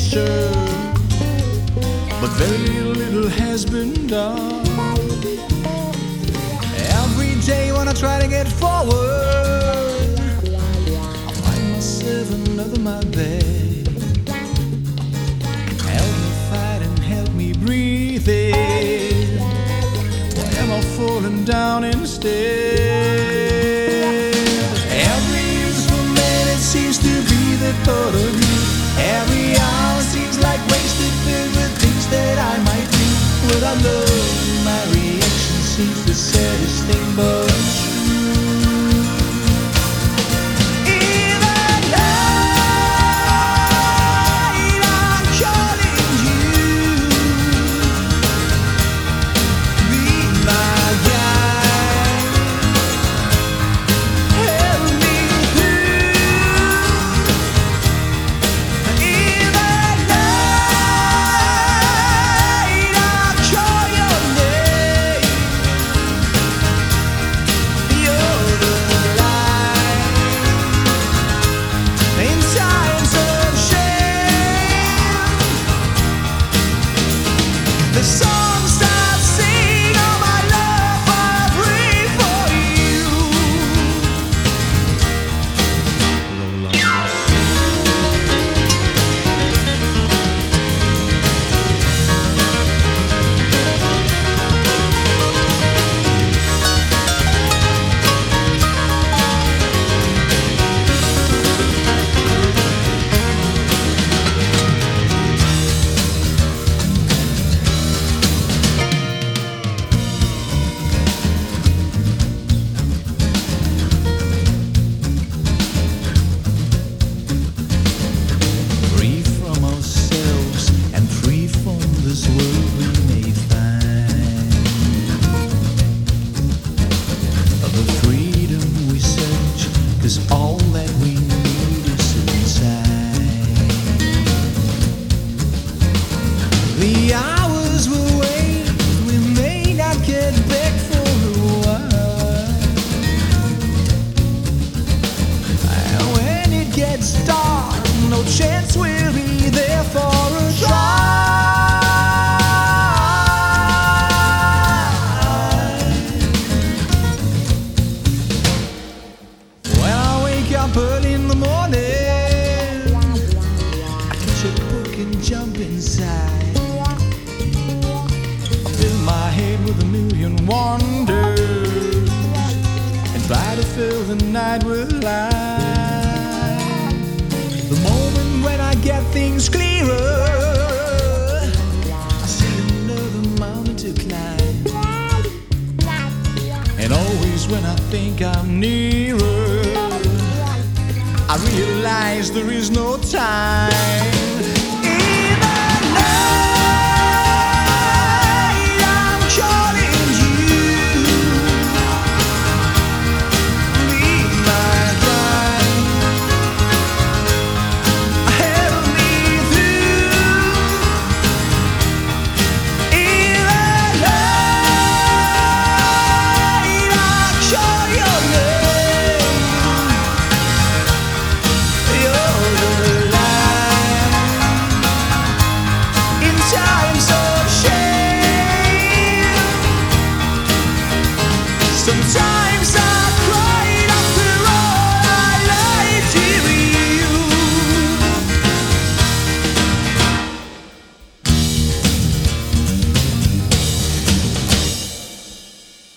picture, but very little has been done. Every day when I try to get forward, I find myself another my bed. Help me fight and help me breathe in. Why am I falling down instead? Every useful minute seems to be the thought of you. Every hour seems like wasted filled with things that I might do. Without love, my reaction seems the saddest thing but true. In the night, I'm calling you. Be my guide. Help me through. In the night, I'll call your name. You're the light in times of shame. The song starts singing all my love, I breathe for you. Free from ourselves and free from this world we may find. The freedom we search, 'cause all that we need is inside. The hours will wait, we may not get back for a while. And when it gets dark, no chance we'll be there for a try. When I wake up early in the morning, I catch a book and jump inside. I fill my head with a million wonders and try to fill the night with light. The moment when I get things clearer, I see another mountain to climb. And always when I think I'm nearer, I realize there is no time.